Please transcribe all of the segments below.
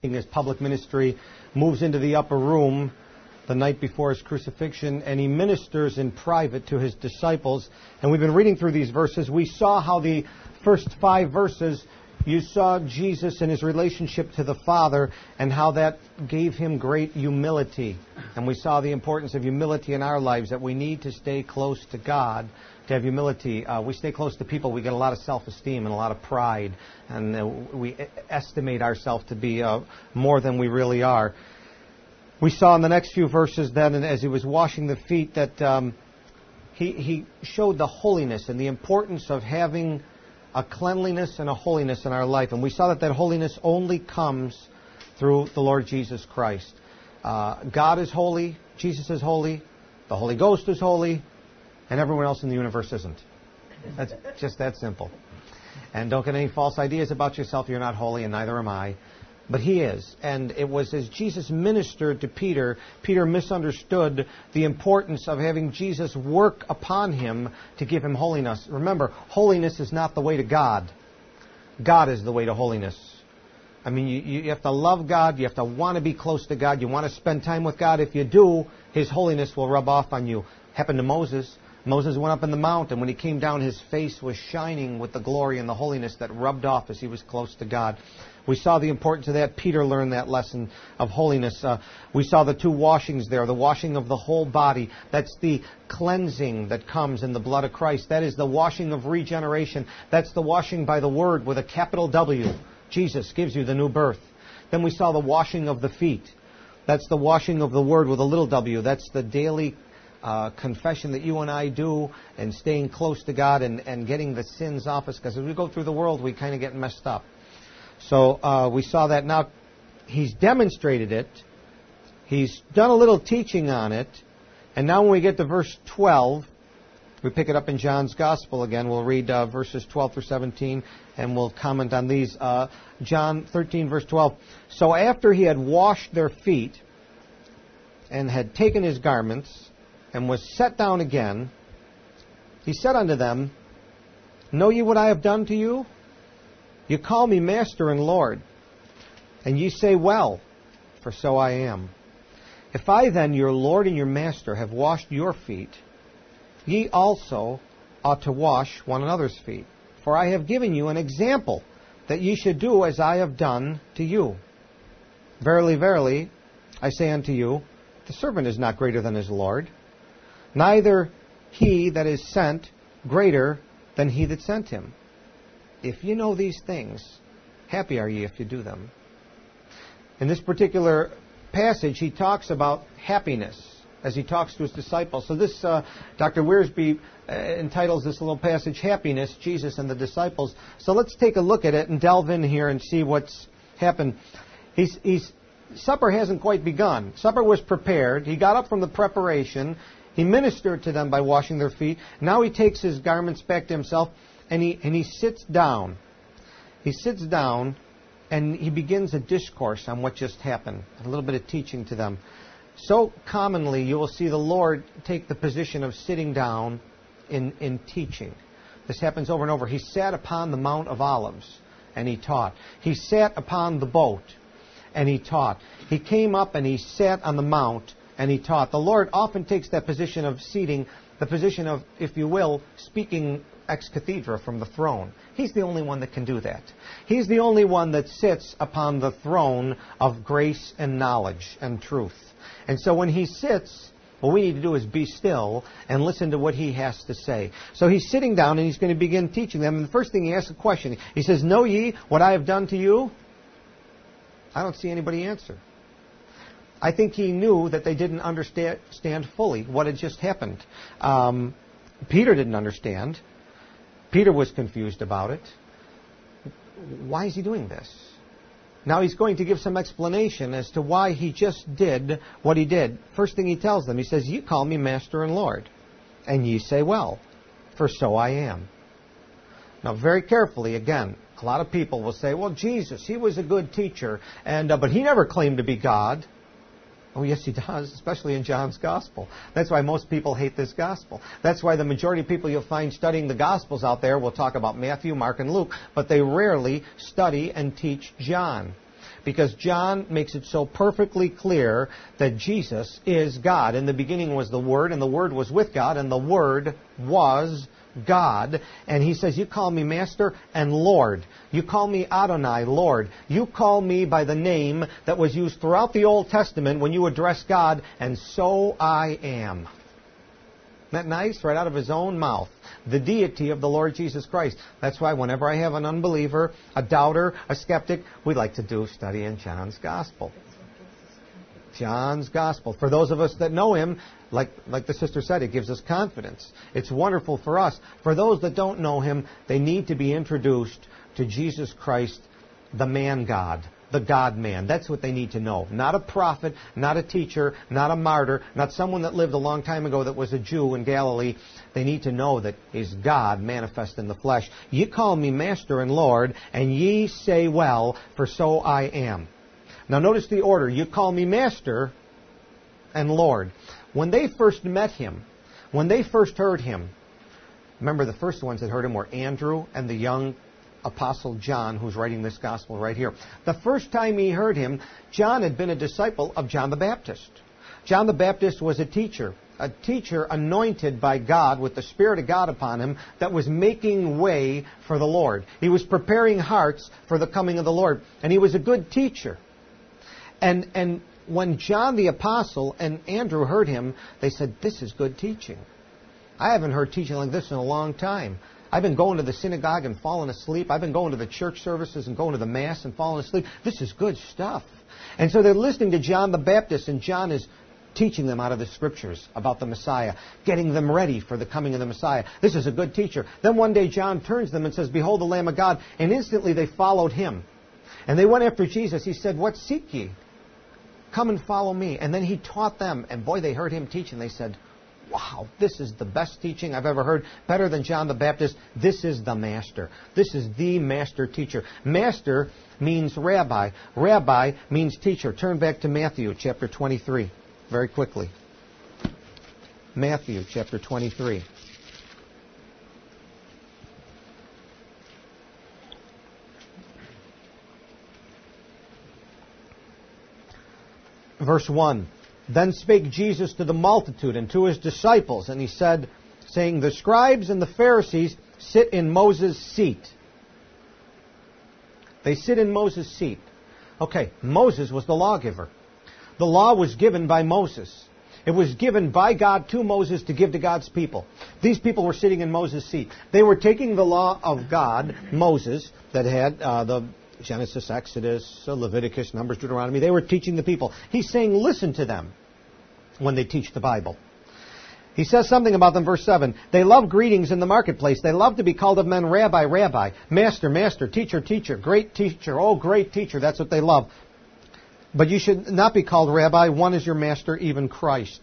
in his public ministry, moves into the upper room the night before his crucifixion, and he ministers in private to his disciples. And we've been reading through these verses. We saw how the first 5 verses, you saw Jesus and his relationship to the Father and how that gave him great humility. And we saw the importance of humility in our lives, that we need to stay close to God to have humility. We stay close to people, we get a lot of self-esteem and a lot of pride, and we estimate ourselves to be more than we really are. We saw in the next few verses then, and as he was washing the feet, that he showed the holiness and the importance of having a cleanliness and a holiness in our life. And we saw that holiness only comes through the Lord Jesus Christ. God is holy, Jesus is holy, the Holy Ghost is holy, and everyone else in the universe isn't. That's just that simple. And don't get any false ideas about yourself. You're not holy, and neither am I. But he is. And it was as Jesus ministered to Peter, Peter misunderstood the importance of having Jesus work upon him to give him holiness. Remember, holiness is not the way to God. God is the way to holiness. I mean, you have to love God. You have to want to be close to God. You want to spend time with God. If you do, his holiness will rub off on you. Happened to Moses. Moses went up in the mount, and when he came down, his face was shining with the glory and the holiness that rubbed off as he was close to God. We saw the importance of that. Peter learned that lesson of holiness. We saw the 2 washings there, the washing of the whole body. That's the cleansing that comes in the blood of Christ. That is the washing of regeneration. That's the washing by the Word with a capital W. Jesus gives you the new birth. Then we saw the washing of the feet. That's the washing of the Word with a little w. That's the daily confession that you and I do, and staying close to God and getting the sins off us, because as we go through the world, we kind of get messed up. So we saw that. Now, he's demonstrated it. He's done a little teaching on it. And now when we get to verse 12, we pick it up in John's Gospel again. We'll read verses 12 through 17, and we'll comment on these. John 13, verse 12. So after he had washed their feet and had taken his garments and was set down again, he said unto them, Know ye what I have done to you? You call me Master and Lord, and ye say, Well, for so I am. If I then, your Lord and your Master, have washed your feet, ye also ought to wash one another's feet. For I have given you an example, that ye should do as I have done to you. Verily, verily, I say unto you, the servant is not greater than his Lord, neither he that is sent greater than he that sent him. If you know these things, happy are ye if you do them. In this particular passage, he talks about happiness as he talks to his disciples. So this, Dr. Wiersbe entitles this little passage, Happiness, Jesus and the Disciples. So let's take a look at it and delve in here and see what's happened. Supper hasn't quite begun. Supper was prepared. He got up from the preparation. He ministered to them by washing their feet. Now he takes his garments back to himself, and he sits down. He sits down, and he begins a discourse on what just happened, a little bit of teaching to them. So commonly, you will see the Lord take the position of sitting down in teaching. This happens over and over. He sat upon the Mount of Olives, and he taught. He sat upon the boat, and he taught. He came up and he sat on the mount, and he taught. The Lord often takes that position of seating, the position of, if you will, speaking ex cathedra from the throne. He's the only one that can do that. He's the only one that sits upon the throne of grace and knowledge and truth. And so when he sits, what we need to do is be still and listen to what he has to say. So he's sitting down and he's going to begin teaching them. And the first thing he asks a question. He says, Know ye what I have done to you? I don't see anybody answer. I think he knew that they didn't understand fully what had just happened. Peter didn't understand. Peter was confused about it. Why is he doing this? Now he's going to give some explanation as to why he just did what he did. First thing he tells them, he says, Ye call me Master and Lord, and ye say, Well, for so I am. Now very carefully, again, a lot of people will say, Well, Jesus, he was a good teacher, but he never claimed to be God. Oh, yes, he does, especially in John's Gospel. That's why most people hate this Gospel. That's why the majority of people you'll find studying the Gospels out there will talk about Matthew, Mark, and Luke, but they rarely study and teach John. Because John makes it so perfectly clear that Jesus is God. In the beginning was the Word, and the Word was with God, and the Word was God. And he says, you call me Master and Lord. You call me Adonai, Lord. You call me by the name that was used throughout the Old Testament when you address God, and so I am. Isn't that nice? Right out of his own mouth. The deity of the Lord Jesus Christ. That's why whenever I have an unbeliever, a doubter, a skeptic, we like to do study in John's Gospel. John's Gospel. For those of us that know him, like the sister said, it gives us confidence. It's wonderful for us. For those that don't know him, they need to be introduced to Jesus Christ, the man God, the God-man. That's what they need to know. Not a prophet, not a teacher, not a martyr, not someone that lived a long time ago that was a Jew in Galilee. They need to know that he's God manifest in the flesh. Ye call me Master and Lord, and ye say well, for so I am. Now notice the order. You call me Master and Lord. When they first met him, when they first heard him, remember the first ones that heard him were Andrew and the young Apostle John, who's writing this gospel right here. The first time he heard him, John had been a disciple of John the Baptist. John the Baptist was a teacher anointed by God with the Spirit of God upon him that was making way for the Lord. He was preparing hearts for the coming of the Lord. And he was a good teacher. And when John the Apostle and Andrew heard him, they said, this is good teaching. I haven't heard teaching like this in a long time. I've been going to the synagogue and falling asleep. I've been going to the church services and going to the Mass and falling asleep. This is good stuff. And so they're listening to John the Baptist, and John is teaching them out of the Scriptures about the Messiah, getting them ready for the coming of the Messiah. This is a good teacher. Then one day John turns to them and says, behold the Lamb of God. And instantly they followed him. And they went after Jesus. He said, what seek ye? Come and follow me. And then he taught them. And boy, they heard him teach, and they said, wow, this is the best teaching I've ever heard. Better than John the Baptist. This is the Master. This is the Master teacher. Master means rabbi. Rabbi means teacher. Turn back to Matthew chapter 23 very quickly. Matthew chapter 23. Verse 1. Then spake Jesus to the multitude and to his disciples, and he said, saying, the scribes and the Pharisees sit in Moses' seat. They sit in Moses' seat. Okay, Moses was the lawgiver. The law was given by Moses. It was given by God to Moses to give to God's people. These people were sitting in Moses' seat. They were taking the law of God, Moses, that had the Genesis, Exodus, Leviticus, Numbers, Deuteronomy. They were teaching the people. He's saying, listen to them when they teach the Bible. He says something about them, verse 7. They love greetings in the marketplace. They love to be called of men rabbi, rabbi, master, master, teacher, teacher, great teacher, oh, great teacher. That's what they love. But you should not be called rabbi. One is your master, even Christ.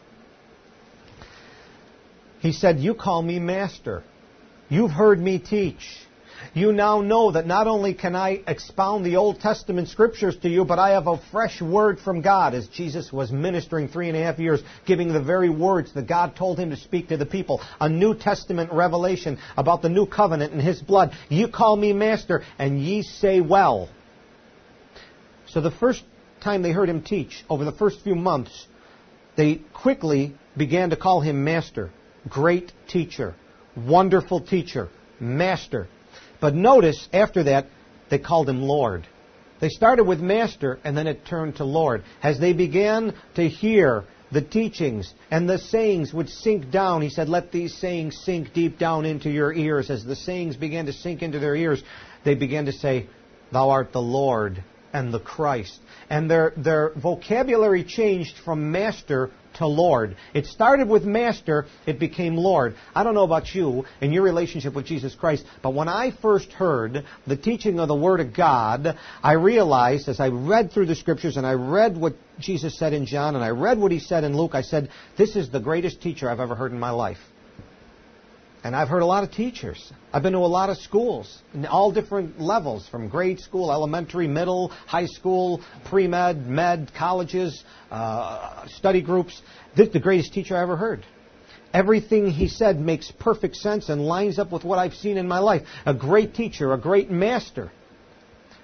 He said, you call me master. You've heard me teach. You now know that not only can I expound the Old Testament Scriptures to you, but I have a fresh word from God, as Jesus was ministering 3.5 years, giving the very words that God told him to speak to the people. A New Testament revelation about the new covenant and his blood. You call me master, and ye say well. So the first time they heard him teach, over the first few months, they quickly began to call him master, great teacher, wonderful teacher, master. But notice, after that, they called him Lord. They started with Master, and then it turned to Lord. As they began to hear the teachings and the sayings would sink down, he said, let these sayings sink deep down into your ears. As the sayings began to sink into their ears, they began to say, thou art the Lord and the Christ. And their vocabulary changed from Master to Lord. It started with Master, it became Lord. I don't know about you in your relationship with Jesus Christ, but when I first heard the teaching of the Word of God, I realized as I read through the Scriptures and I read what Jesus said in John and I read what he said in Luke, I said, this is the greatest teacher I've ever heard in my life. And I've heard a lot of teachers. I've been to a lot of schools, in all different levels, from grade school, elementary, middle, high school, pre-med, med, colleges, study groups. This is the greatest teacher I ever heard. Everything he said makes perfect sense and lines up with what I've seen in my life. A great teacher, a great master.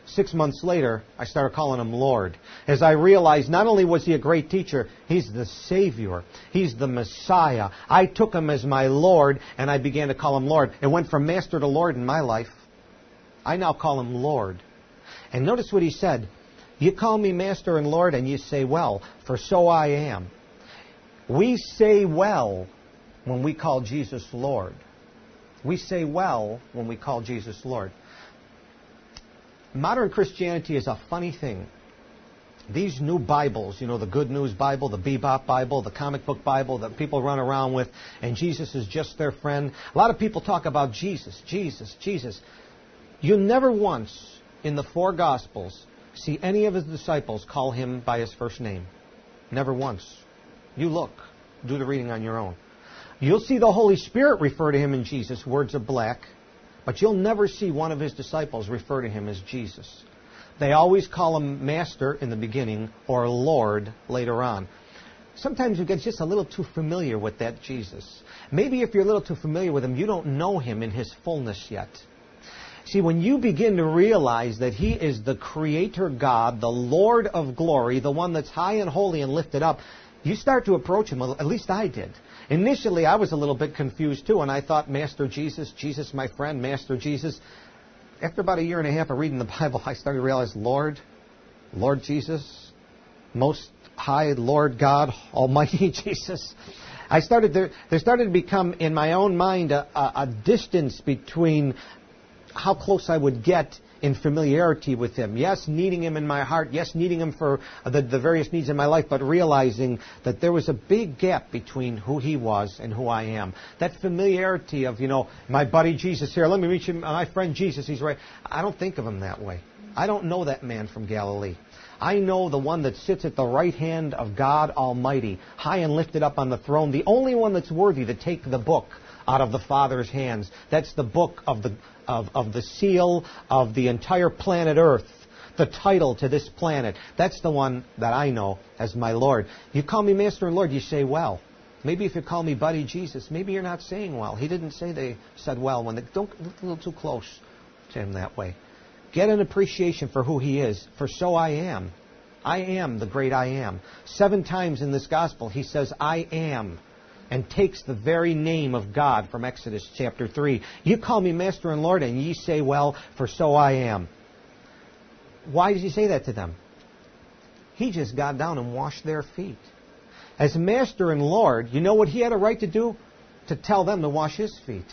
6 months later, I started calling him Lord. As I realized not only was he a great teacher, he's the Savior. He's the Messiah. I took him as my Lord, and I began to call him Lord. It went from Master to Lord in my life. I now call him Lord. And notice what he said. You call me Master and Lord, and you say, well, for so I am. We say well when we call Jesus Lord. We say well when we call Jesus Lord. Modern Christianity is a funny thing. These new Bibles, the Good News Bible, the Bebop Bible, the comic book Bible that people run around with, and Jesus is just their friend. A lot of people talk about Jesus, Jesus, Jesus. You never once in the 4 Gospels see any of his disciples call him by his first name. Never once. You look. Do the reading on your own. You'll see the Holy Spirit refer to him in Jesus, words of black, but you'll never see one of his disciples refer to him as Jesus. They always call him Master in the beginning or Lord later on. Sometimes you get just a little too familiar with that Jesus. Maybe if you're a little too familiar with him, you don't know him in his fullness yet. See, when you begin to realize that he is the Creator God, the Lord of glory, the one that's high and holy and lifted up, you start to approach him. At least I did. Initially, I was a little bit confused too, and I thought, Master Jesus, Jesus my friend, Master Jesus. After about 1.5 years of reading the Bible, I started to realize, Lord Jesus, Most High Lord God, Almighty Jesus. There started to become, in my own mind, a distance between how close I would get in familiarity with him. Yes, needing him in my heart. Yes, needing him for the various needs in my life, but realizing that there was a big gap between who he was and who I am. That familiarity of, my buddy Jesus here. Let me meet you, my friend Jesus. He's right. I don't think of him that way. I don't know that man from Galilee. I know the one that sits at the right hand of God Almighty, high and lifted up on the throne, the only one that's worthy to take the book out of the Father's hands. That's the book of the seal of the entire planet Earth, the title to this planet. That's the one that I know as my Lord. You call me Master and Lord, you say well. Maybe if you call me Buddy Jesus, maybe you're not saying well. He didn't say they said well. Don't look a little too close to him that way. Get an appreciation for who he is. For so I am. I am the great I am. 7 times in this gospel he says I am, and takes the very name of God from Exodus chapter 3. You call me Master and Lord, and ye say, well, for so I am. Why does he say that to them? He just got down and washed their feet. As Master and Lord, you know what he had a right to do? To tell them to wash his feet.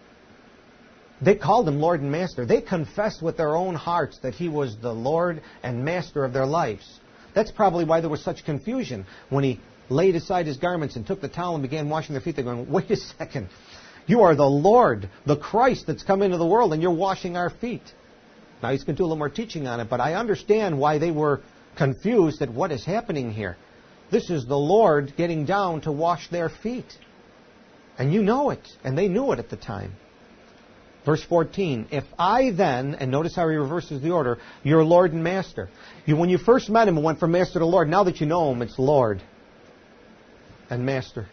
They called him Lord and Master. They confessed with their own hearts that he was the Lord and Master of their lives. That's probably why there was such confusion when he laid aside his garments and took the towel and began washing their feet. They're going, wait a second. You are the Lord, the Christ that's come into the world, and you're washing our feet. Now, he's going to do a little more teaching on it, but I understand why they were confused at what is happening here. This is the Lord getting down to wash their feet. And you know it, and they knew it at the time. Verse 14, if I then, and notice how he reverses the order, your Lord and Master. When you first met him, it went from Master to Lord. Now that you know him, it's Lord and Master.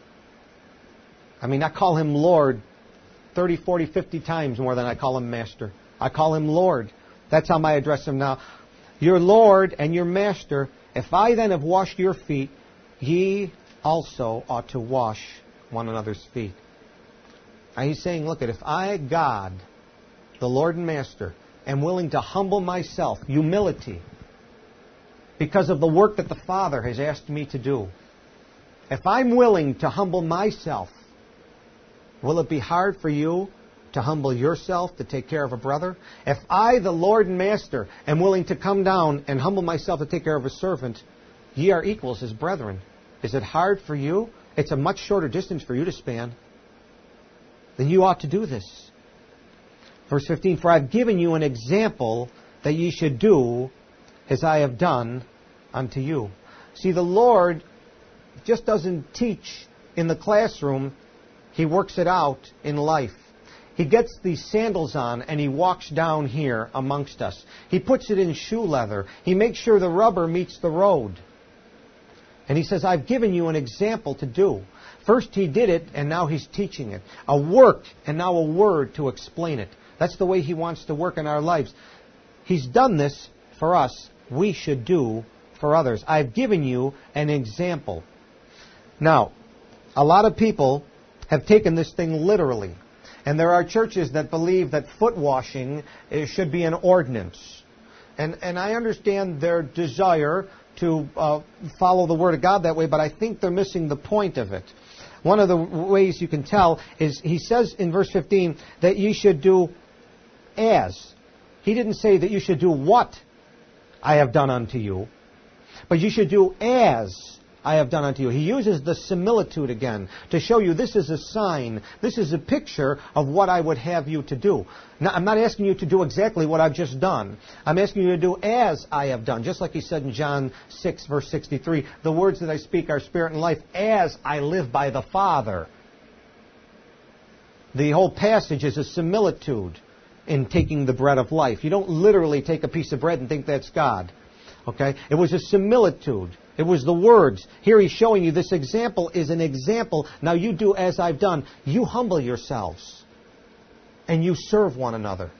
I call him Lord 30, 40, 50 times more than I call him Master. I call him Lord. That's how I address him now. Your Lord and your Master, if I then have washed your feet, ye also ought to wash one another's feet. Now he's saying, look, if I, God, the Lord and Master, am willing to humble myself, humility, because of the work that the Father has asked me to do, if I'm willing to humble myself, will it be hard for you to humble yourself to take care of a brother? If I, the Lord and Master, am willing to come down and humble myself to take care of a servant, ye are equals as brethren. Is it hard for you? It's a much shorter distance for you to span. Then you ought to do this. Verse 15, for I've given you an example that ye should do as I have done unto you. See, the Lord just doesn't teach in the classroom. He works it out in life. He gets these sandals on and he walks down here amongst us. He puts it in shoe leather. He makes sure the rubber meets the road. And he says, I've given you an example to do. First he did it, and now he's teaching it. A work, and now a word to explain it. That's the way he wants to work in our lives. He's done this for us. We should do for others. I've given you an example. Now, a lot of people have taken this thing literally. And there are churches that believe that foot washing should be an ordinance. And I understand their desire to follow the Word of God that way, but I think they're missing the point of it. One of the ways you can tell is he says in verse 15 that you should do as. He didn't say that you should do what I have done unto you, but you should do as I have done unto you. He uses the similitude again to show you this is a sign, this is a picture of what I would have you to do. Now, I'm not asking you to do exactly what I've just done. I'm asking you to do as I have done. Just like he said in John 6, verse 63, the words that I speak are spirit and life as I live by the Father. The whole passage is a similitude in taking the bread of life. You don't literally take a piece of bread and think that's God. Okay? It was a similitude. It was the words. Here he's showing you this example is an example. Now you do as I've done. You humble yourselves. And you serve one another.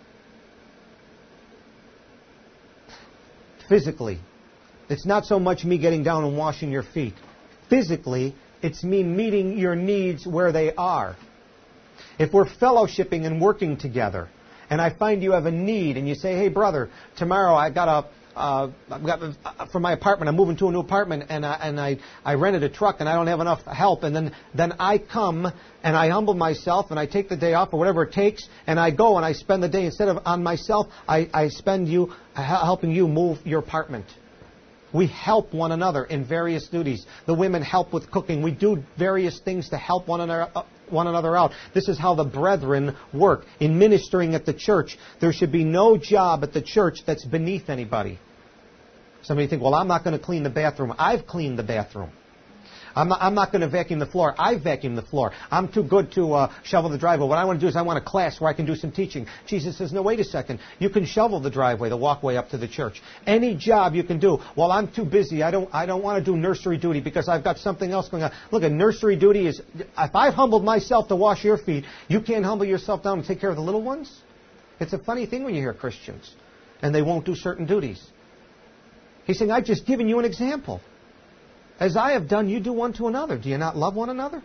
Physically. It's not so much me getting down and washing your feet. Physically, it's me meeting your needs where they are. If we're fellowshipping and working together, and I find you have a need, and you say, hey brother, tomorrow I've got for my apartment, I'm moving to a new apartment, and I rented a truck, and I don't have enough help, and then I come, and I humble myself, and I take the day off, or whatever it takes, and I go, and I spend the day, instead of on myself, I spend you helping you move your apartment. We help one another in various duties. The women help with cooking. We do various things to help one another out. This is how the brethren work. In ministering at the church, there should be no job at the church that's beneath anybody. Somebody think, well, I'm not going to clean the bathroom. I've cleaned the bathroom. I'm not going to vacuum the floor. I vacuum the floor. I'm too good to shovel the driveway. What I want to do is I want a class where I can do some teaching. Jesus says, no, wait a second. You can shovel the driveway, the walkway up to the church. Any job you can do. Well, I'm too busy. I don't want to do nursery duty because I've got something else going on. Look, a nursery duty is, if I've humbled myself to wash your feet, you can't humble yourself down and take care of the little ones? It's a funny thing when you hear Christians and they won't do certain duties. He's saying, I've just given you an example. As I have done, you do one to another. Do you not love one another?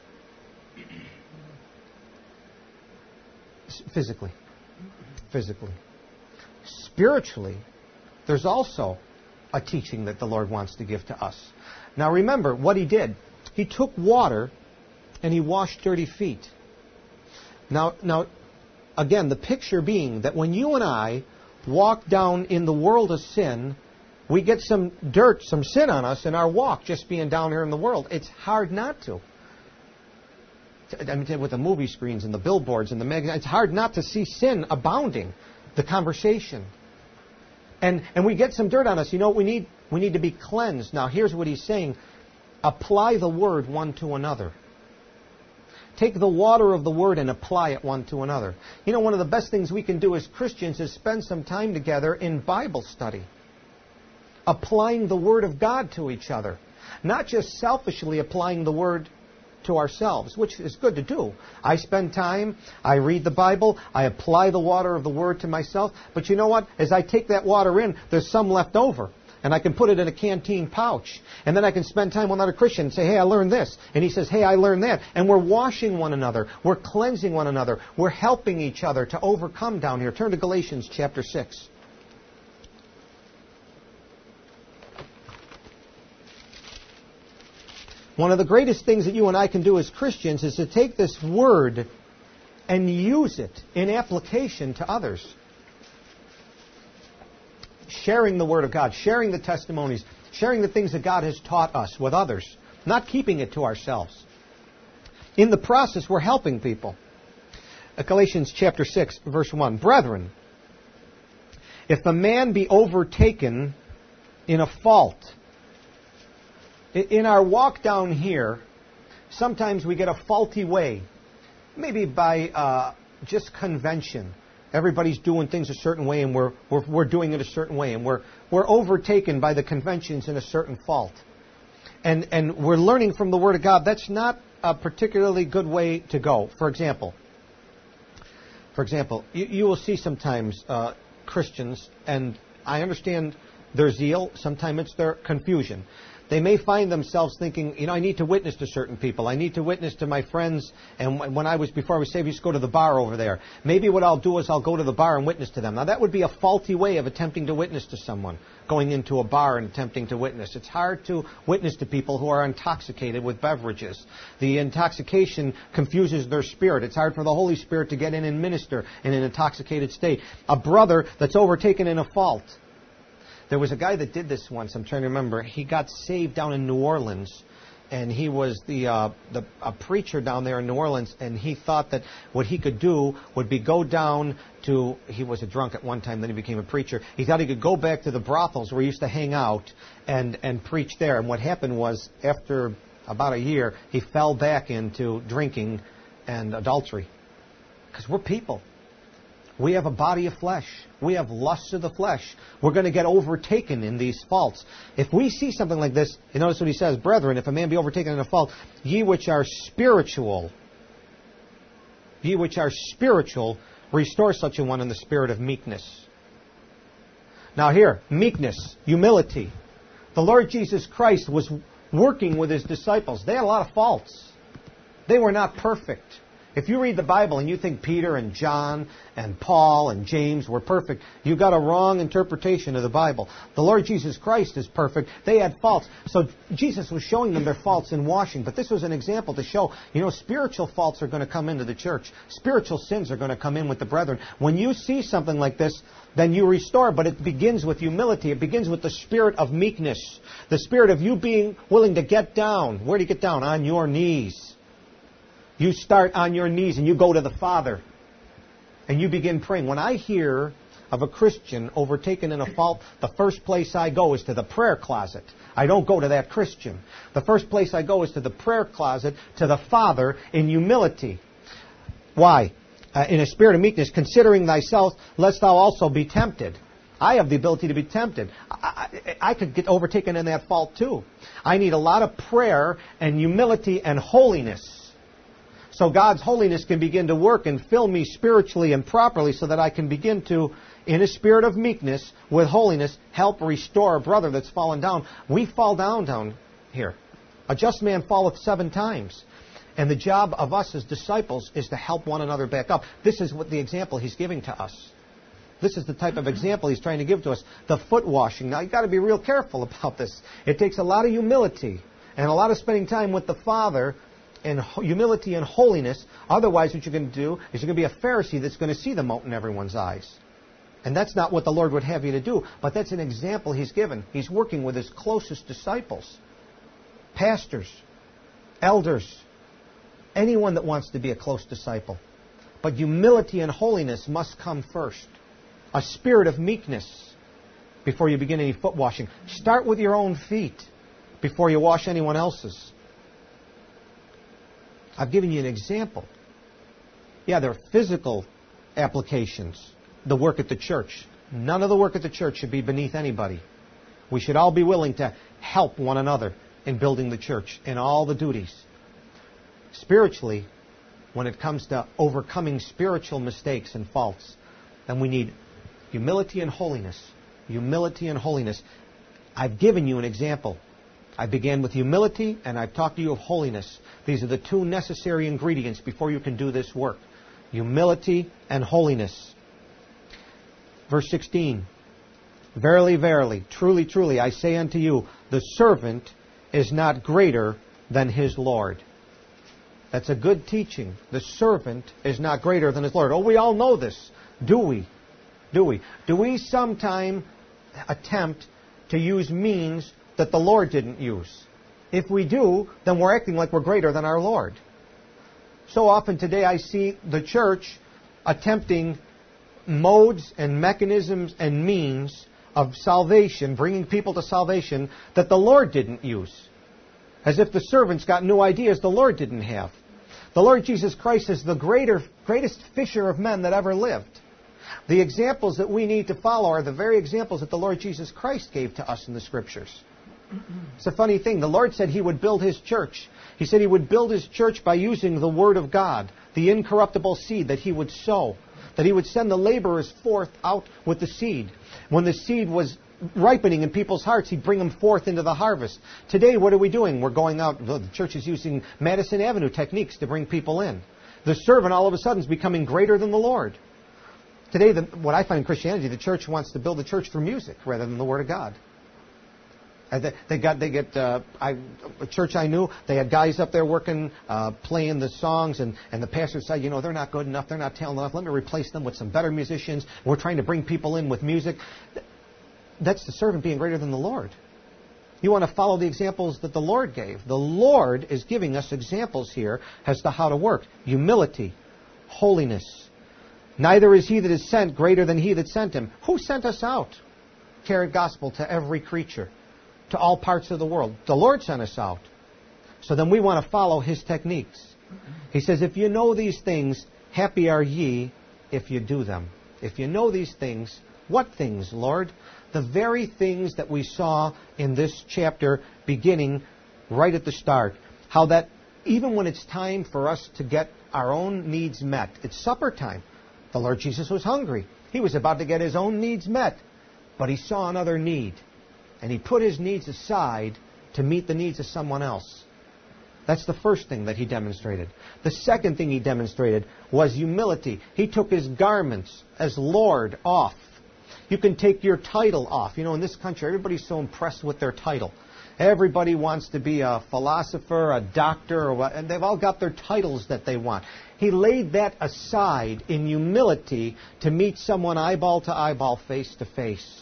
Physically. Spiritually, there's also a teaching that the Lord wants to give to us. Now remember what he did. He took water and he washed dirty feet. Now, again, the picture being that when you and I walk down in the world of sin, we get some dirt, some sin on us in our walk, just being down here in the world. It's hard not to. I mean, with the movie screens and the billboards and the magazines, it's hard not to see sin abounding, the conversation. And we get some dirt on us. You know what we need? We need to be cleansed. Now, here's what he's saying. Apply the word one to another. Take the water of the Word and apply it one to another. You know, one of the best things we can do as Christians is spend some time together in Bible study. Applying the Word of God to each other. Not just selfishly applying the Word to ourselves, which is good to do. I spend time, I read the Bible, I apply the water of the Word to myself. But you know what? As I take that water in, there's some left over. And I can put it in a canteen pouch. And then I can spend time with another Christian and say, hey, I learned this. And he says, hey, I learned that. And we're washing one another. We're cleansing one another. We're helping each other to overcome down here. Turn to Galatians chapter 6. One of the greatest things that you and I can do as Christians is to take this word and use it in application to others. Sharing the Word of God, sharing the testimonies, sharing the things that God has taught us with others, not keeping it to ourselves. In the process, we're helping people. Galatians chapter 6, verse 1. Brethren, if a man be overtaken in a fault, in our walk down here, sometimes we get a faulty way, maybe by just convention. Everybody's doing things a certain way, and we're doing it a certain way, and we're overtaken by the conventions in a certain fault. And we're learning from the Word of God. That's not a particularly good way to go. For example, you will see sometimes Christians, and I understand their zeal, sometimes it's their confusion. They may find themselves thinking, I need to witness to certain people. I need to witness to my friends. And before I was saved, I used to go to the bar over there. Maybe what I'll do is I'll go to the bar and witness to them. Now, that would be a faulty way of attempting to witness to someone, going into a bar and attempting to witness. It's hard to witness to people who are intoxicated with beverages. The intoxication confuses their spirit. It's hard for the Holy Spirit to get in and minister in an intoxicated state. A brother that's overtaken in a fault. There was a guy that did this once. I'm trying to remember. He got saved down in New Orleans, and he was a preacher down there in New Orleans, and he thought that what he could do would be go down to, he was a drunk at one time, then he became a preacher. He thought he could go back to the brothels where he used to hang out and preach there. And what happened was, after about a year, he fell back into drinking and adultery. Because we're people. We have a body of flesh. We have lusts of the flesh. We're going to get overtaken in these faults. If we see something like this, you notice what he says, brethren, if a man be overtaken in a fault, ye which are spiritual, restore such a one in the spirit of meekness. Now here, meekness, humility. The Lord Jesus Christ was working with His disciples. They had a lot of faults. They were not perfect. If you read the Bible and you think Peter and John and Paul and James were perfect, you've got a wrong interpretation of the Bible. The Lord Jesus Christ is perfect. They had faults. So Jesus was showing them their faults in washing. But this was an example to show, spiritual faults are going to come into the church. Spiritual sins are going to come in with the brethren. When you see something like this, then you restore. But it begins with humility. It begins with the spirit of meekness. The spirit of you being willing to get down. Where do you get down? On your knees. You start on your knees and you go to the Father and you begin praying. When I hear of a Christian overtaken in a fault, the first place I go is to the prayer closet. I don't go to that Christian. The first place I go is to the prayer closet, to the Father in humility. Why? In a spirit of meekness, considering thyself, lest thou also be tempted. I have the ability to be tempted. I could get overtaken in that fault too. I need a lot of prayer and humility and holiness. So God's holiness can begin to work and fill me spiritually and properly so that I can begin to, in a spirit of meekness, with holiness, help restore a brother that's fallen down. We fall down here. A just man falleth 7 times. And the job of us as disciples is to help one another back up. This is what the example He's giving to us. This is the type of example He's trying to give to us. The foot washing. Now, you've got to be real careful about this. It takes a lot of humility and a lot of spending time with the Father and humility and holiness. Otherwise, what you're going to do is you're going to be a Pharisee that's going to see the mote in everyone's eyes. And that's not what the Lord would have you to do. But that's an example He's given. He's working with His closest disciples. Pastors. Elders. Anyone that wants to be a close disciple. But humility and holiness must come first. A spirit of meekness before you begin any foot washing. Start with your own feet before you wash anyone else's. I've given you an example. Yeah, there are physical applications. The work at the church. None of the work at the church should be beneath anybody. We should all be willing to help one another in building the church in all the duties. Spiritually, when it comes to overcoming spiritual mistakes and faults, then we need humility and holiness. Humility and holiness. I've given you an example. I began with humility, and I've talked to you of holiness. These are the 2 necessary ingredients before you can do this work. Humility and holiness. Verse 16. Verily, verily, truly, truly, I say unto you, the servant is not greater than his Lord. That's a good teaching. The servant is not greater than his Lord. Oh, we all know this. Do we? Do we? Do we sometime attempt to use means that the Lord didn't use? If we do, then we're acting like we're greater than our Lord. So often today I see the church attempting modes and mechanisms and means of salvation, bringing people to salvation, that the Lord didn't use. As if the servants got new ideas the Lord didn't have. The Lord Jesus Christ is the greatest fisher of men that ever lived. The examples that we need to follow are the very examples that the Lord Jesus Christ gave to us in the Scriptures. It's a funny thing. The Lord said He would build His church. He said He would build His church by using the Word of God, the incorruptible seed that He would sow, that He would send the laborers forth out with the seed. When the seed was ripening in people's hearts, He'd bring them forth into the harvest. Today, what are we doing? We're going out. The church is using Madison Avenue techniques to bring people in. The servant all of a sudden is becoming greater than the Lord. Today, what I find in Christianity, the church wants to build the church through music rather than the Word of God. A church I knew, they had guys up there working, playing the songs, and the pastor said, they're not good enough, they're not talented enough, let me replace them with some better musicians. We're trying to bring people in with music. That's the servant being greater than the Lord. You want to follow the examples that the Lord gave. The Lord is giving us examples here as to how to work. Humility, holiness. Neither is he that is sent greater than he that sent him. Who sent us out? Carried gospel to every creature, to all parts of the world. The Lord sent us out. So then we want to follow His techniques. He says, if you know these things, happy are ye if you do them. If you know these things, what things, Lord? The very things that we saw in this chapter beginning right at the start. How that even when it's time for us to get our own needs met, it's supper time. The Lord Jesus was hungry. He was about to get His own needs met. But He saw another need. And He put His needs aside to meet the needs of someone else. That's the first thing that He demonstrated. The second thing He demonstrated was humility. He took His garments as Lord off. You can take your title off. In this country, everybody's so impressed with their title. Everybody wants to be a philosopher, a doctor, and they've all got their titles that they want. He laid that aside in humility to meet someone eyeball to eyeball, face to face.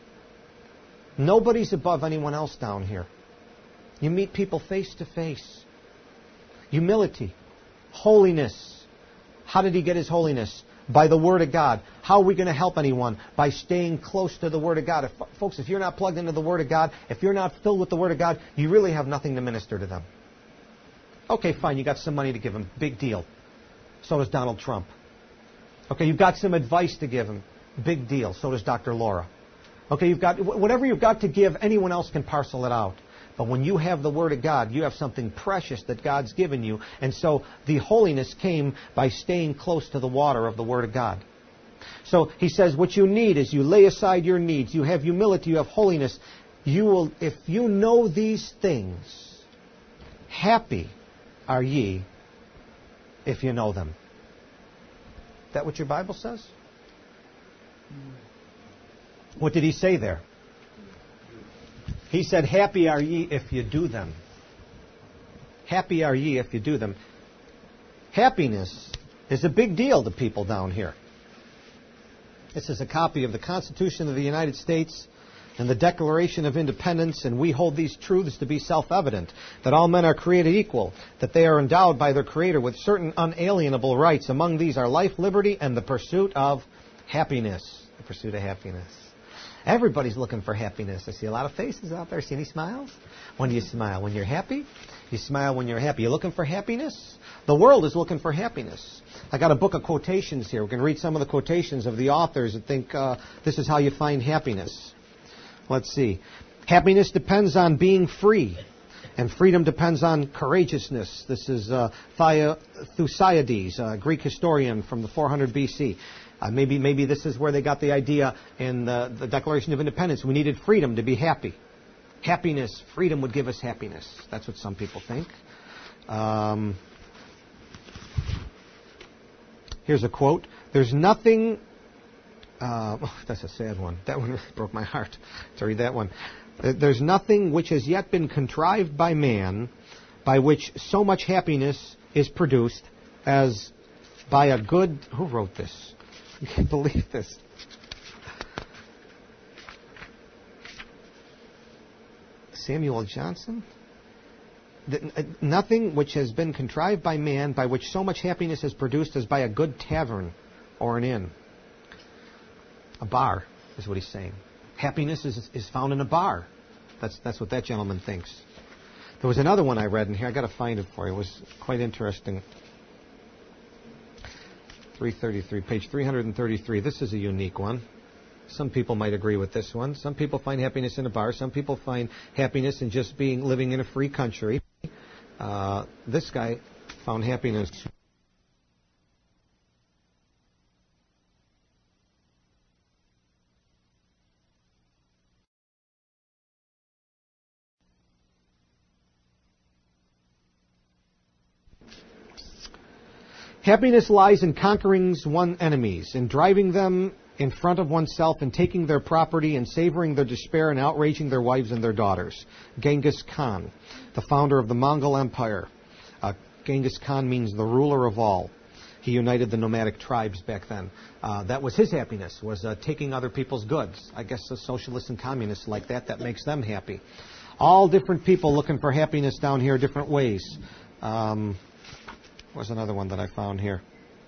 Nobody's above anyone else down here. You meet people face to face. Humility. Holiness. How did He get His holiness? By the Word of God. How are we going to help anyone? By staying close to the Word of God. Folks, if you're not plugged into the Word of God, if you're not filled with the Word of God, you really have nothing to minister to them. Okay, fine, you got some money to give them. Big deal. So does Donald Trump. Okay, you've got some advice to give them. Big deal. So does Dr. Laura. Okay, whatever you've got to give, anyone else can parcel it out. But when you have the Word of God, you have something precious that God's given you. And so the holiness came by staying close to the water of the Word of God. So He says what you need is you lay aside your needs. You have humility. You have holiness. You will, if you know these things, happy are ye if you know them. Is that what your Bible says? What did He say there? He said, happy are ye if you do them. Happy are ye if you do them. Happiness is a big deal to people down here. This is a copy of the Constitution of the United States and the Declaration of Independence, and we hold these truths to be self-evident, that all men are created equal, that they are endowed by their Creator with certain unalienable rights. Among these are life, liberty, and the pursuit of happiness. The pursuit of happiness. Everybody's looking for happiness. I see a lot of faces out there. See any smiles? When do you smile? When you're happy? You smile when you're happy. You looking for happiness? The world is looking for happiness. I got a book of quotations here. We can read some of the quotations of the authors that think this is how you find happiness. Let's see. Happiness depends on being free, and freedom depends on courageousness. This is Thucydides, a Greek historian from the 400 BC. Maybe this is where they got the idea in the Declaration of Independence. We needed freedom to be happy. Happiness, freedom would give us happiness. That's what some people think. Here's a quote. There's nothing... that's a sad one. That one broke my heart to read that one. There's nothing which has yet been contrived by man by which so much happiness is produced as by a good... Who wrote this? You can't believe this. Samuel Johnson? Nothing which has been contrived by man by which so much happiness is produced as by a good tavern or an inn. A bar is what he's saying. Happiness is found in a bar. That's what that gentleman thinks. There was another one I read in here. I got to find it for you. It was quite interesting. 333, page 333. This is a unique one. Some people might agree with this one. Some people find happiness in a bar. Some people find happiness in just living in a free country. This guy found happiness Happiness lies in conquering one's enemies, in driving them in front of oneself and taking their property and savoring their despair and outraging their wives and their daughters. Genghis Khan, the founder of the Mongol Empire. Genghis Khan means the ruler of all. He united the nomadic tribes back then. That was his happiness, was taking other people's goods. I guess the socialists and communists like that makes them happy. All different people looking for happiness down here different ways. What's another one that I found here?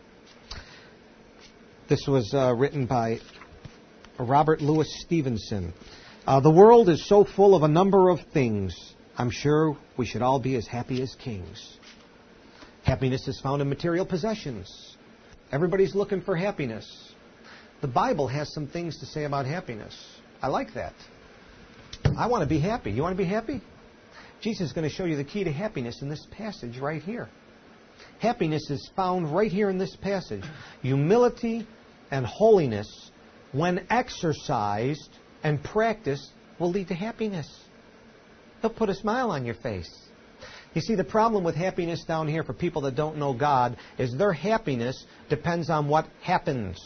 This was written by Robert Louis Stevenson. The world is so full of a number of things. I'm sure we should all be as happy as kings. Happiness is found in material possessions. Everybody's looking for happiness. The Bible has some things to say about happiness. I like that. I want to be happy. You want to be happy? Jesus is going to show you the key to happiness in this passage right here. Happiness is found right here in this passage. Humility and holiness, when exercised and practiced, will lead to happiness. They'll put a smile on your face. You see, the problem with happiness down here for people that don't know God is their happiness depends on what happens.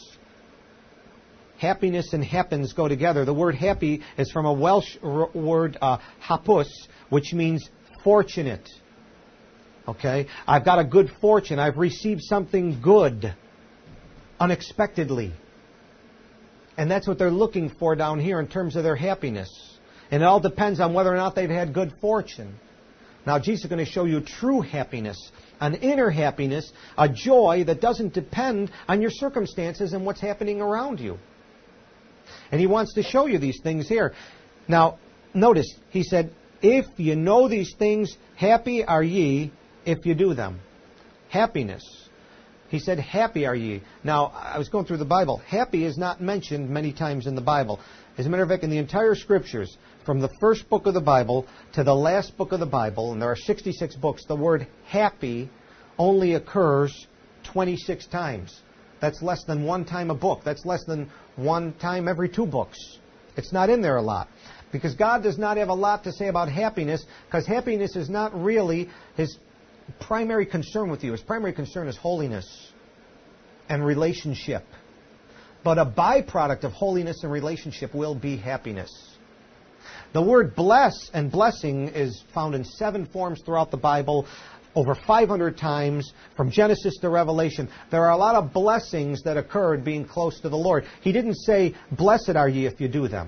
Happiness and happens go together. The word happy is from a Welsh word, hapus, which means fortunate. Okay? I've got a good fortune. I've received something good unexpectedly. And that's what they're looking for down here in terms of their happiness. And it all depends on whether or not they've had good fortune. Now, Jesus is going to show you true happiness, an inner happiness, a joy that doesn't depend on your circumstances and what's happening around you. And He wants to show you these things here. Now, notice, He said, if you know these things, happy are ye if you do them. Happiness. He said, happy are ye. Now, I was going through the Bible. Happy is not mentioned many times in the Bible. As a matter of fact, in the entire Scriptures, from the first book of the Bible to the last book of the Bible, and there are 66 books, the word happy only occurs 26 times. That's less than one time a book. That's less than one time every 2 books. It's not in there a lot. Because God does not have a lot to say about happiness, because happiness is not really His primary concern with you. His primary concern is holiness and relationship. But a byproduct of holiness and relationship will be happiness. The word bless and blessing is found in 7 forms throughout the Bible, over 500 times, from Genesis to Revelation. There are a lot of blessings that occurred being close to the Lord. He didn't say, blessed are ye if you do them.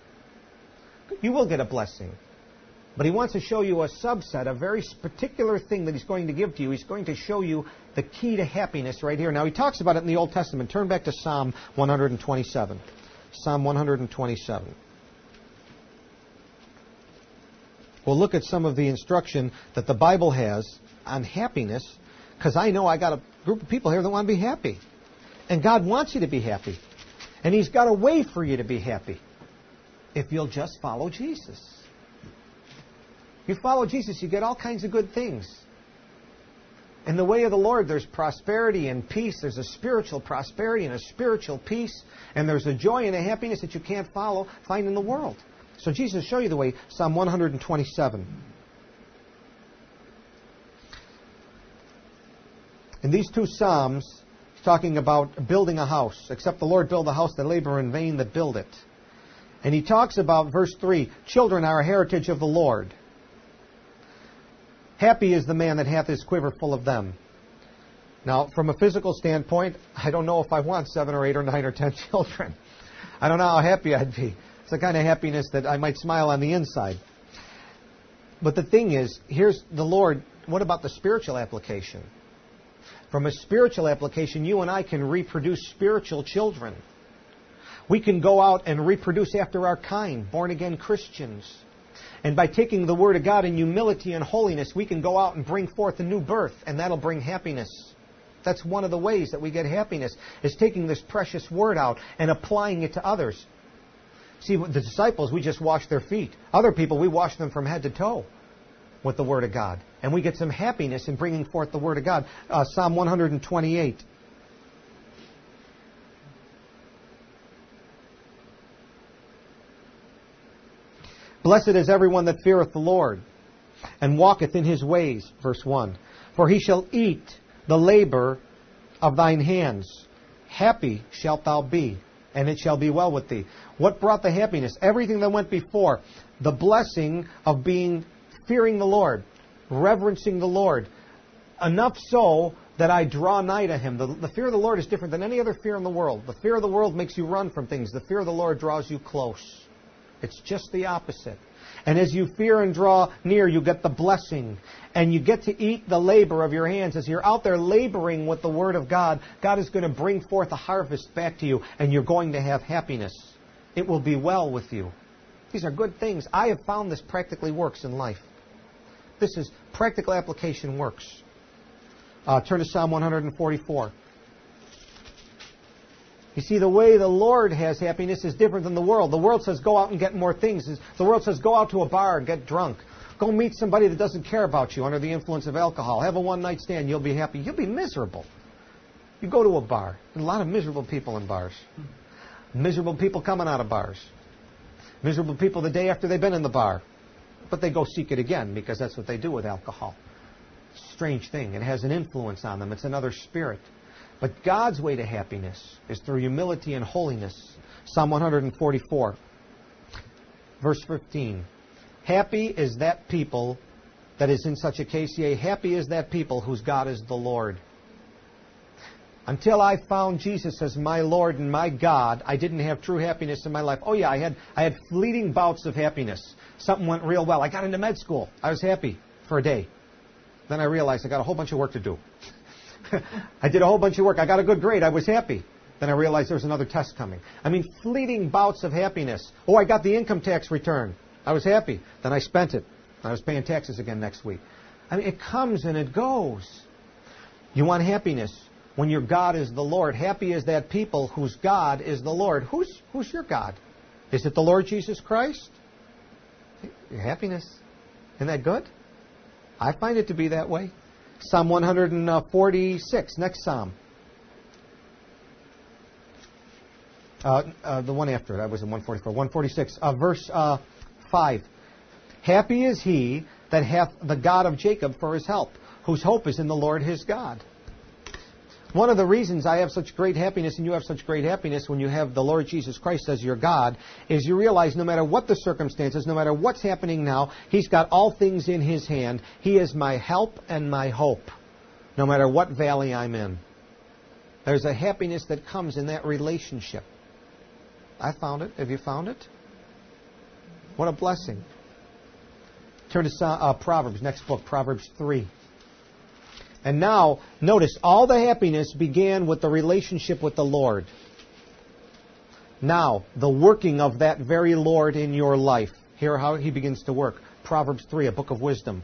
You will get a blessing. But He wants to show you a subset, a very particular thing that He's going to give to you. He's going to show you the key to happiness right here. Now, He talks about it in the Old Testament. Turn back to Psalm 127. Psalm 127. We'll look at some of the instruction that the Bible has on happiness, because I know I got a group of people here that want to be happy. And God wants you to be happy. And He's got a way for you to be happy if you'll just follow Jesus. You follow Jesus, you get all kinds of good things. In the way of the Lord, there's prosperity and peace. There's a spiritual prosperity and a spiritual peace. And there's a joy and a happiness that you can't find in the world. So Jesus will show you the way. Psalm 127. In these 2 Psalms, He's talking about building a house. Except the Lord build a house, they labor in vain that build it. And He talks about, verse 3, children are a heritage of the Lord. Happy is the man that hath his quiver full of them. Now, from a physical standpoint, I don't know if I want 7 or 8 or 9 or 10 children. I don't know how happy I'd be. It's the kind of happiness that I might smile on the inside. But the thing is, here's the Lord. What about the spiritual application? From a spiritual application, you and I can reproduce spiritual children. We can go out and reproduce after our kind, born-again Christians. And by taking the Word of God in humility and holiness, we can go out and bring forth a new birth, and that'll bring happiness. That's one of the ways that we get happiness, is taking this precious Word out and applying it to others. See, the disciples, we just wash their feet. Other people, we wash them from head to toe with the Word of God. And we get some happiness in bringing forth the Word of God. Psalm 128. Blessed is everyone that feareth the Lord, and walketh in His ways. Verse 1. For he shall eat the labor of thine hands. Happy shalt thou be, and it shall be well with thee. What brought the happiness? Everything that went before. The blessing of fearing the Lord, reverencing the Lord. Enough so that I draw nigh to Him. The fear of the Lord is different than any other fear in the world. The fear of the world makes you run from things. The fear of the Lord draws you close. It's just the opposite. And as you fear and draw near, you get the blessing. And you get to eat the labor of your hands. As you're out there laboring with the Word of God, God is going to bring forth a harvest back to you, and you're going to have happiness. It will be well with you. These are good things. I have found this practically works in life. This is practical application works. Turn to Psalm 144. You see, the way the Lord has happiness is different than the world. The world says, go out and get more things. The world says, go out to a bar and get drunk. Go meet somebody that doesn't care about you under the influence of alcohol. Have a one-night stand. You'll be happy. You'll be miserable. You go to a bar. There's a lot of miserable people in bars. Miserable people coming out of bars. Miserable people the day after they've been in the bar. But they go seek it again because that's what they do with alcohol. Strange thing. It has an influence on them. It's another spirit. But God's way to happiness is through humility and holiness. Psalm 144, verse 15. Happy is that people that is in such a case, yea, happy is that people whose God is the Lord. Until I found Jesus as my Lord and my God, I didn't have true happiness in my life. Oh yeah, I had fleeting bouts of happiness. Something went real well. I got into med school. I was happy for a day. Then I realized I got a whole bunch of work to do. I did a whole bunch of work. I got a good grade. I was happy. Then I realized there was another test coming. I mean, fleeting bouts of happiness. Oh, I got the income tax return. I was happy. Then I spent it. I was paying taxes again next week. I mean, it comes and it goes. You want happiness when your God is the Lord. Happy is that people whose God is the Lord. Who's your God? Is it the Lord Jesus Christ? Your happiness. Isn't that good? I find it to be that way. Psalm 146, next Psalm. The one after it, I was in 144. 146, verse 5. Happy is he that hath the God of Jacob for his help, whose hope is in the Lord his God. One of the reasons I have such great happiness and you have such great happiness when you have the Lord Jesus Christ as your God is you realize no matter what the circumstances, no matter what's happening now, He's got all things in His hand. He is my help and my hope, no matter what valley I'm in. There's a happiness that comes in that relationship. I found it. Have you found it? What a blessing. Turn to Proverbs, next book, Proverbs 3. And now, notice, all the happiness began with the relationship with the Lord. Now, the working of that very Lord in your life. Hear how He begins to work. Proverbs 3, a book of wisdom.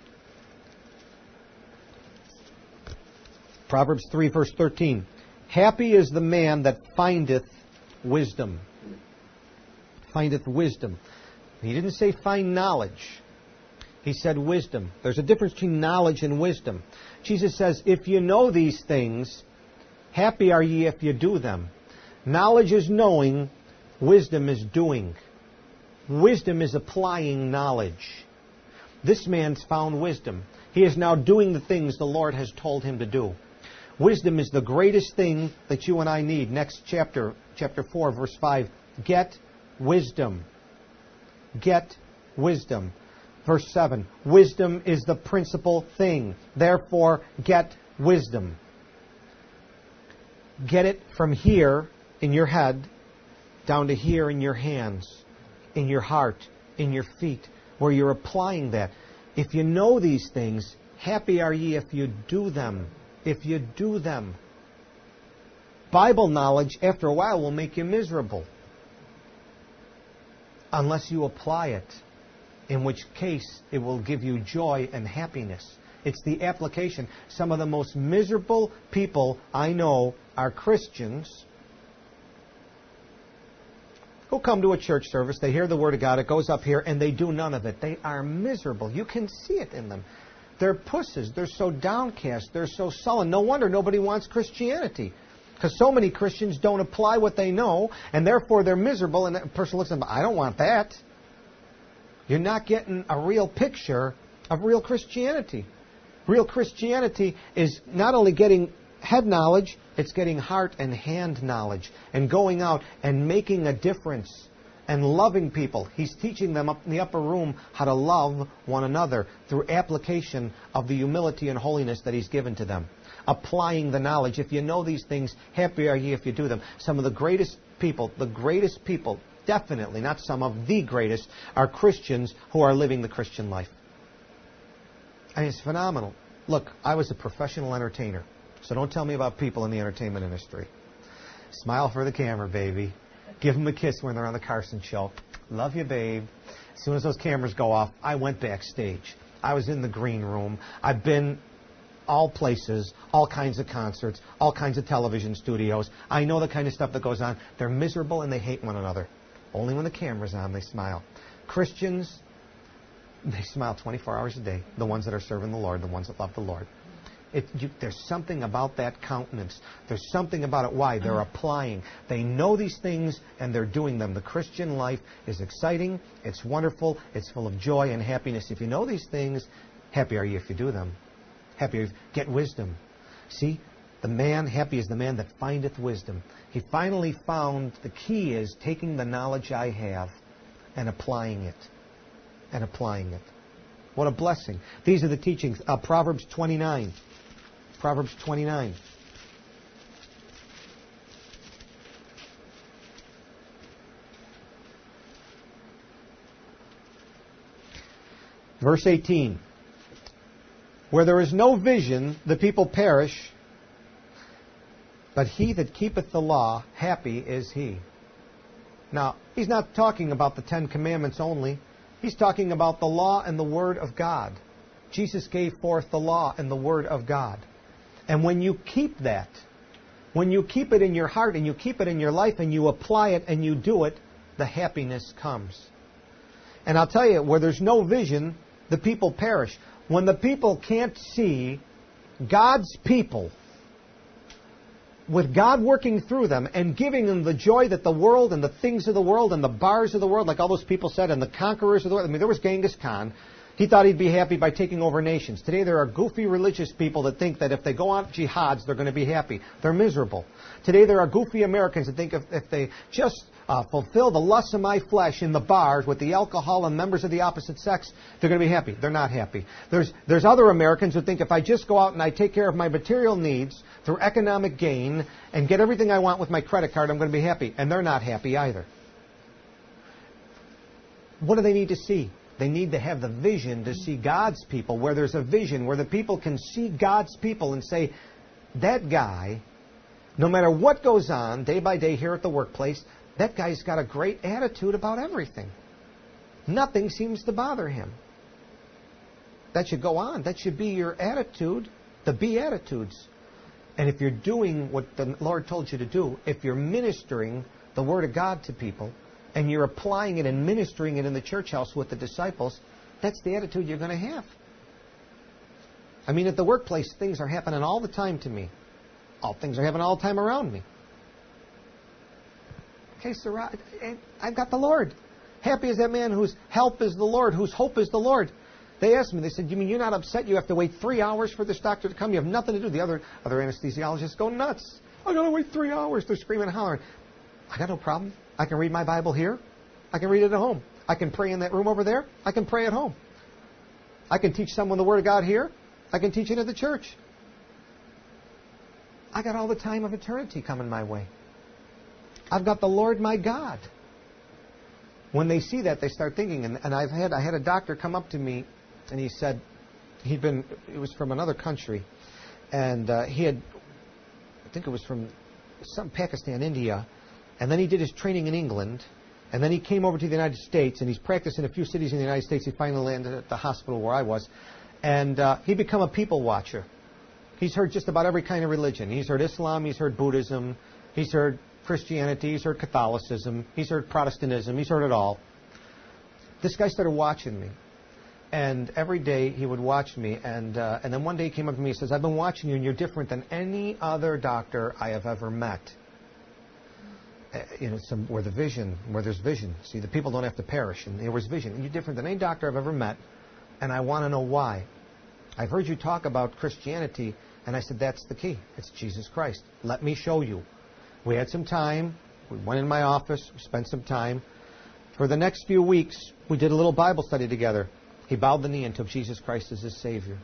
Proverbs 3, verse 13. Happy is the man that findeth wisdom. Findeth wisdom. He didn't say find knowledge. He said wisdom. There's a difference between knowledge and wisdom. Jesus says, if you know these things, happy are ye if you do them. Knowledge is knowing, wisdom is doing. Wisdom is applying knowledge. This man's found wisdom. He is now doing the things the Lord has told him to do. Wisdom is the greatest thing that you and I need. Next chapter, chapter 4, verse 5. Get wisdom. Get wisdom. Verse 7, wisdom is the principal thing. Therefore, get wisdom. Get it from here in your head down to here in your hands, in your heart, in your feet, where you're applying that. If you know these things, happy are ye if you do them. If you do them. Bible knowledge, after a while, will make you miserable. Unless you apply it. In which case it will give you joy and happiness. It's the application. Some of the most miserable people I know are Christians who come to a church service, they hear the Word of God, it goes up here, and they do none of it. They are miserable. You can see it in them. They're pusses. They're so downcast. They're so sullen. No wonder nobody wants Christianity. Because so many Christians don't apply what they know, and therefore they're miserable, and that person looks at them, I don't want that. You're not getting a real picture of real Christianity. Real Christianity is not only getting head knowledge, it's getting heart and hand knowledge and going out and making a difference and loving people. He's teaching them up in the upper room how to love one another through application of the humility and holiness that He's given to them. Applying the knowledge. If you know these things, happy are ye if you do them. Some of the greatest people, definitely, not some of the greatest, are Christians who are living the Christian life. I mean, it's phenomenal. Look, I was a professional entertainer, so don't tell me about people in the entertainment industry. Smile for the camera, baby. Give them a kiss when they're on the Carson show. Love you, babe. As soon as those cameras go off, I went backstage. I was in the green room. I've been all places, all kinds of concerts, all kinds of television studios. I know the kind of stuff that goes on. They're miserable and they hate one another. Only when the camera's on, they smile. Christians, they smile 24 hours a day. The ones that are serving the Lord, the ones that love the Lord. There's something about that countenance. There's something about it. Why? They're applying. They know these things and they're doing them. The Christian life is exciting. It's wonderful. It's full of joy and happiness. If you know these things, happy are you if you do them. Happy are you. Get wisdom. See? Happy is the man that findeth wisdom. He finally found the key is taking the knowledge I have and applying it. And applying it. What a blessing. These are the teachings. Proverbs 29. Proverbs 29. Verse 18. Where there is no vision, the people perish, but he that keepeth the law, happy is he. Now, he's not talking about the Ten Commandments only. He's talking about the law and the Word of God. Jesus gave forth the law and the Word of God. And when you keep that, when you keep it in your heart and you keep it in your life and you apply it and you do it, the happiness comes. And I'll tell you, where there's no vision, the people perish. When the people can't see God's people, with God working through them and giving them the joy that the world and the things of the world and the bars of the world, like all those people said, and the conquerors of the world. I mean, there was Genghis Khan. He thought he'd be happy by taking over nations. Today there are goofy religious people that think that if they go on jihads, they're going to be happy. They're miserable. Today there are goofy Americans that think if they just fulfill the lusts of my flesh in the bars with the alcohol and members of the opposite sex, they're going to be happy. They're not happy. There's other Americans who think if I just go out and I take care of my material needs through economic gain and get everything I want with my credit card, I'm going to be happy. And they're not happy either. What do they need to see? They need to have the vision to see God's people, where there's a vision, where the people can see God's people and say, that guy, no matter what goes on day by day here at the workplace, that guy's got a great attitude about everything. Nothing seems to bother him. That should go on. That should be your attitude, the Beatitudes. And if you're doing what the Lord told you to do, if you're ministering the Word of God to people, and you're applying it and ministering it in the church house with the disciples, that's the attitude you're going to have. I mean, at the workplace, things are happening all the time to me. All things are happening all the time around me. Okay, so I've got the Lord. Happy is that man whose help is the Lord, whose hope is the Lord. They asked me, they said, you mean you're not upset you have to wait 3 hours for this doctor to come? You have nothing to do. The other anesthesiologists go nuts. I got to wait 3 hours. They're screaming and hollering. I got no problem. I can read my Bible here. I can read it at home. I can pray in that room over there. I can pray at home. I can teach someone the Word of God here. I can teach it at the church. I got all the time of eternity coming my way. I've got the Lord my God. When they see that, they start thinking. And I had a doctor come up to me, and he said he was from another country, and he had, I think it was from some Pakistan, India. And then he did his training in England. And then he came over to the United States. And he's practiced in a few cities in the United States. He finally landed at the hospital where I was. And he became a people watcher. He's heard just about every kind of religion. He's heard Islam. He's heard Buddhism. He's heard Christianity. He's heard Catholicism. He's heard Protestantism. He's heard it all. This guy started watching me. And every day he would watch me. And then one day he came up to me and says, I've been watching you and you're different than any other doctor I have ever met. Where there's vision. See, the people don't have to perish, and there was vision. And you're different than any doctor I've ever met, and I want to know why. I've heard you talk about Christianity, And I said, that's the key. It's Jesus Christ. Let me show you. We had some time. We went in my office. We spent some time. For the next few weeks, we did a little Bible study together. He bowed the knee and took Jesus Christ as his Savior.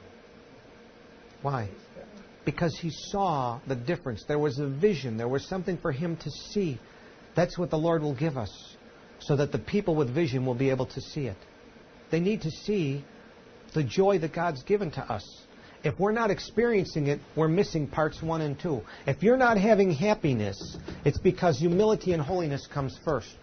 Why? Because he saw the difference. There was a vision. There was something for him to see. That's what the Lord will give us, so that the people with vision will be able to see it. They need to see the joy that God's given to us. If we're not experiencing it, we're missing parts 1 and 2. If you're not having happiness, it's because humility and holiness comes first.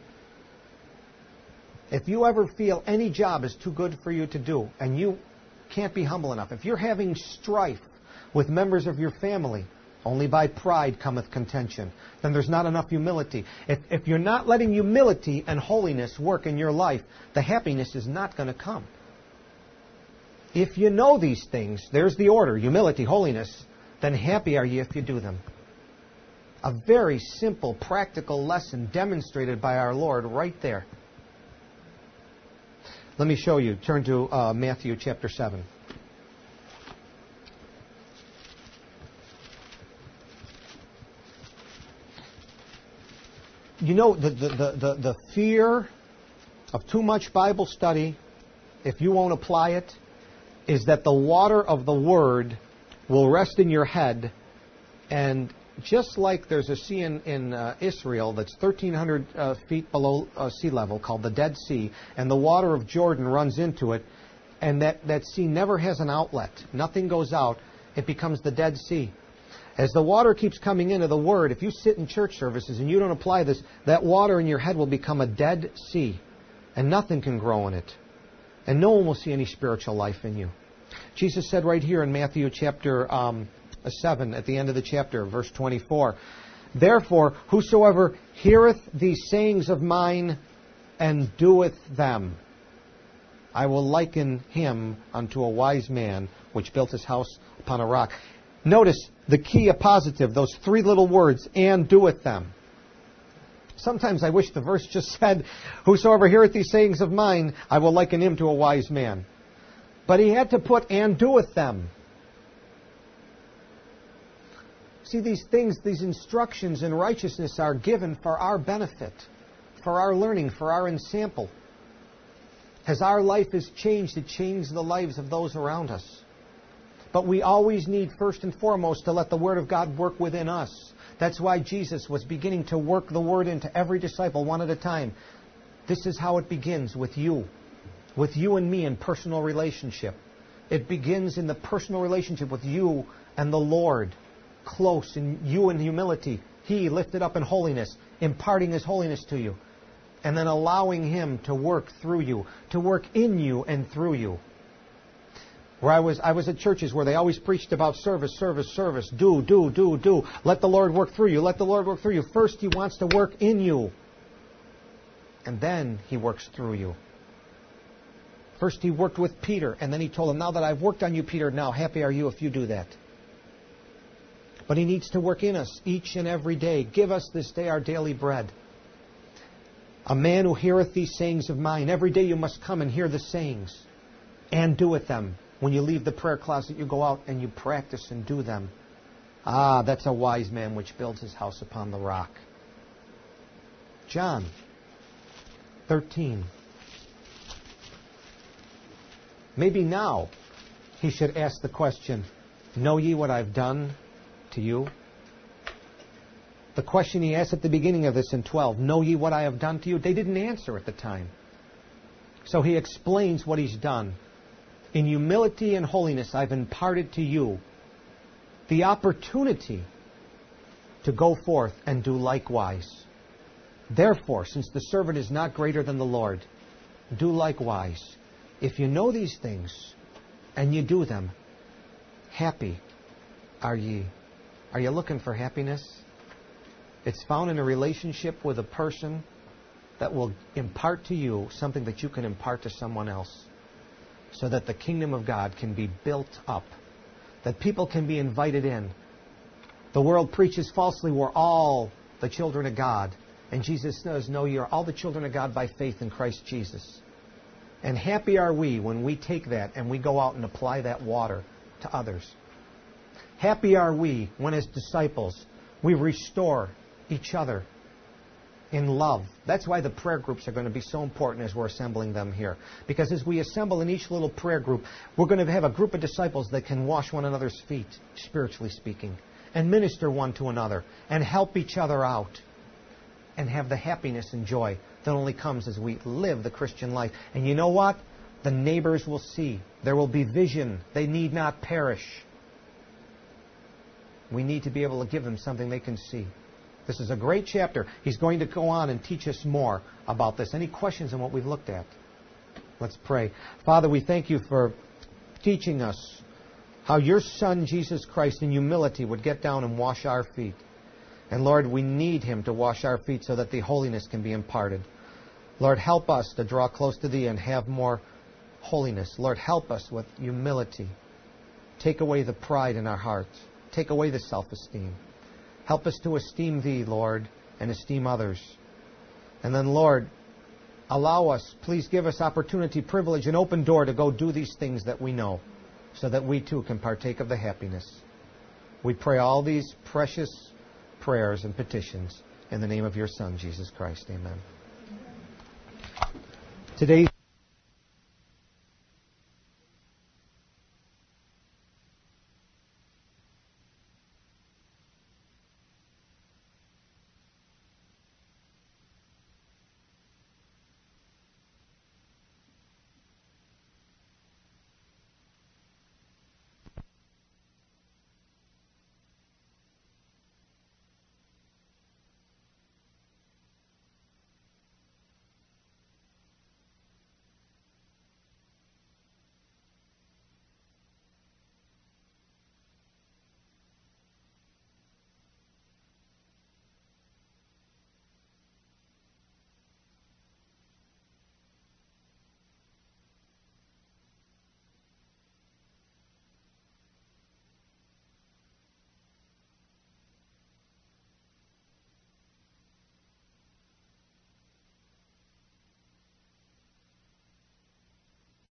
If you ever feel any job is too good for you to do, and you can't be humble enough, if you're having strife with members of your family, only by pride cometh contention, then there's not enough humility. If you're not letting humility and holiness work in your life, the happiness is not going to come. If you know these things, there's the order, humility, holiness, then happy are ye if you do them. A very simple, practical lesson demonstrated by our Lord right there. Let me show you. Turn to Matthew chapter 7. You know, the fear of too much Bible study, if you won't apply it, is that the water of the Word will rest in your head, and just like there's a sea in Israel that's 1,300 feet below sea level called the Dead Sea, and the water of Jordan runs into it, and that sea never has an outlet. Nothing goes out. It becomes the Dead Sea. As the water keeps coming into the Word, if you sit in church services and you don't apply this, that water in your head will become a Dead Sea, and nothing can grow in it. And no one will see any spiritual life in you. Jesus said right here in Matthew chapter 7, at the end of the chapter, verse 24, therefore, whosoever heareth these sayings of mine and doeth them, I will liken him unto a wise man which built his house upon a rock. Notice the key appositive, those 3 little words, and doeth them. Sometimes I wish the verse just said, whosoever heareth these sayings of mine, I will liken him to a wise man. But he had to put, and doeth them. See, these things, these instructions in righteousness are given for our benefit, for our learning, for our ensample. As our life is changed, it changed the lives of those around us. But we always need, first and foremost, to let the Word of God work within us. That's why Jesus was beginning to work the Word into every disciple one at a time. This is how it begins with you and me in personal relationship. It begins in the personal relationship with you and the Lord, close, in you in humility. He lifted up in holiness, imparting His holiness to you, and then allowing Him to work through you, to work in you and through you. Where I was at churches where they always preached about service. Do. Let the Lord work through you. Let the Lord work through you. First, He wants to work in you. And then He works through you. First, He worked with Peter. And then He told him, now that I've worked on you, Peter, now happy are you if you do that. But He needs to work in us each and every day. Give us this day our daily bread. A man who heareth these sayings of mine. Every day you must come and hear the sayings. And doeth them. When you leave the prayer closet, you go out and you practice and do them. Ah, that's a wise man which builds his house upon the rock. John 13. Maybe now he should ask the question, know ye what I've done to you? The question he asked at the beginning of this in 12, know ye what I have done to you? They didn't answer at the time. So he explains what he's done. In humility and holiness, I've imparted to you the opportunity to go forth and do likewise. Therefore, since the servant is not greater than the Lord, do likewise. If you know these things and you do them, happy are ye. Are you looking for happiness? It's found in a relationship with a person that will impart to you something that you can impart to someone else, so that the kingdom of God can be built up, that people can be invited in. The world preaches falsely, we're all the children of God. And Jesus says, no, you're all the children of God by faith in Christ Jesus. And happy are we when we take that and we go out and apply that water to others. Happy are we when as disciples we restore each other in love. That's why the prayer groups are going to be so important as we're assembling them here. Because as we assemble in each little prayer group, we're going to have a group of disciples that can wash one another's feet, spiritually speaking, and minister one to another, and help each other out, and have the happiness and joy that only comes as we live the Christian life. And you know what? The neighbors will see. There will be vision. They need not perish. We need to be able to give them something they can see. This is a great chapter. He's going to go on and teach us more about this. Any questions on what we've looked at? Let's pray. Father, we thank you for teaching us how your Son, Jesus Christ, in humility would get down and wash our feet. And Lord, we need him to wash our feet so that the holiness can be imparted. Lord, help us to draw close to thee and have more holiness. Lord, help us with humility. Take away the pride in our hearts. Take away the self-esteem. Help us to esteem thee, Lord, and esteem others. And then, Lord, allow us, please give us opportunity, privilege, and open door to go do these things that we know, so that we too can partake of the happiness. We pray all these precious prayers and petitions in the name of your Son, Jesus Christ. Amen. Today's